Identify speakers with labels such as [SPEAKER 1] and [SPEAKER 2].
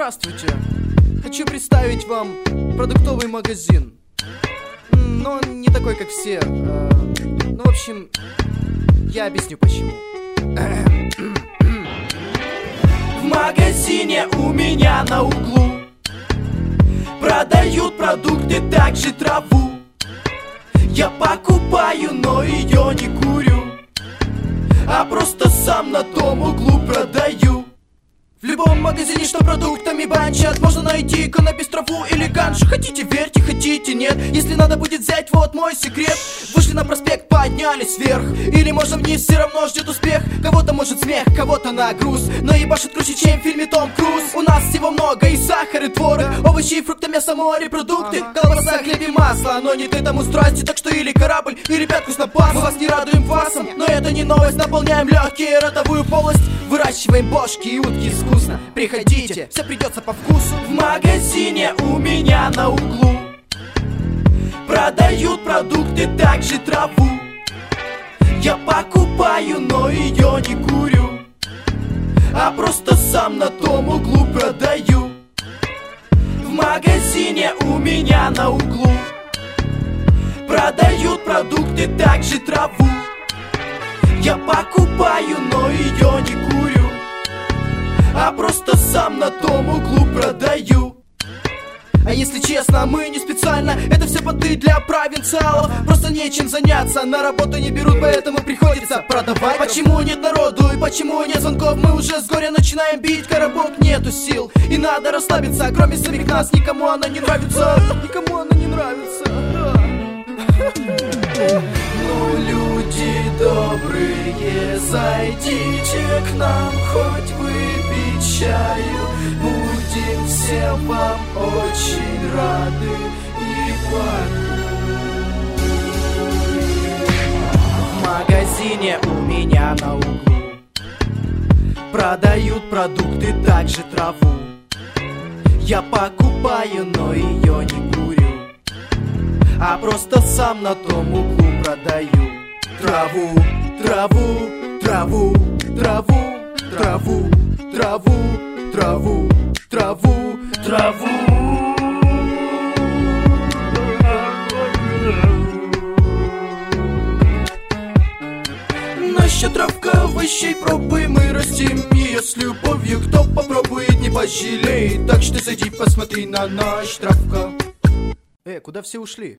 [SPEAKER 1] Здравствуйте! Хочу представить вам продуктовый магазин. Но он не такой, как все. Ну, в общем, я объясню почему. В магазине у меня на углу продают продукты, также траву. Я покупаю, но ее не курю, а просто сам на том углу продаю. В любом магазине, что продуктами банчат, можно найти каннабис, траву или ганджу. Хотите верьте, хотите нет. Если надо будет взять, вот мой секрет. Вышли на проспект, поднялись вверх, или можно вниз, все равно ждет успех. Кого-то может смех, кого-то на груз, но ебашит круче, чем в фильме Том Круз. У нас всего много, и сахар, и творог, овощи, фрукты, мясо, морепродукты, колбаса, хлеб и масло. Но не ты тому страсти, так что или корабль, или пятку с напасом. Мы вас не радуем квасом, но это не новость. Наполняем легкие, ротовую полость, выращиваем бошки и утки вкусно. Приходите, все придется по вкусу. В магазине у меня на углу продают продукты, также траву. Я покупаю, но ее не курю, а просто сам на том углу продаю. В магазине у меня на углу продают продукты, также траву. Я покупаю, но ее не курю, а просто сам на том углу продаю. А если честно, мы не специально, это все поты для провинциалов. Просто нечем заняться, на работу не берут, поэтому приходится продавать. Почему нет народу и почему нет звонков? Мы уже с горя начинаем бить коробок, нету сил и надо расслабиться. Кроме самих нас, никому она не нравится. Никому она не нравится. Ну, люди добрые, зайдите к нам, хоть выпить чаю. Будем все вам очень рады и в магазине у меня на углу продают продукты, также траву. Я покупаю, но ее не курю, а просто сам на том углу продаю. Траву, траву, траву, траву, траву, траву, траву, траву, траву. Наша травка овощей, пробуй, мы растим ее с любовью. Кто попробует, не пожалеет. Так что зайди, посмотри на наш травка. Куда все ушли?